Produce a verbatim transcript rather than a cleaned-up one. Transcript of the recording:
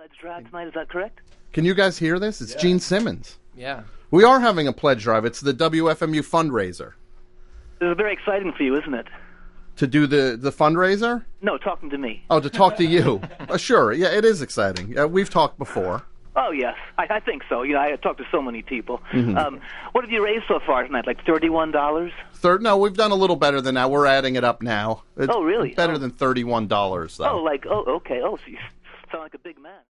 pledge drive tonight. Is that correct? Can you guys hear this? It's yeah. Gene Simmons. Yeah. We are having a pledge drive. It's the W F M U fundraiser. This is very exciting for you, isn't it? To do the, the fundraiser? No, talking to me. Oh, to talk to you. uh, sure. Yeah, it is exciting. Uh, we've talked before. Oh, yes. I, I think so. You know, I talked to so many people. Mm-hmm. Um, what have you raised so far tonight? Like thirty-one dollars? Third? No, we've done a little better than that. We're adding it up now. It's oh, really? Better oh. than thirty-one dollars, though. Oh, like, oh, okay. Oh, so you sound like a big man.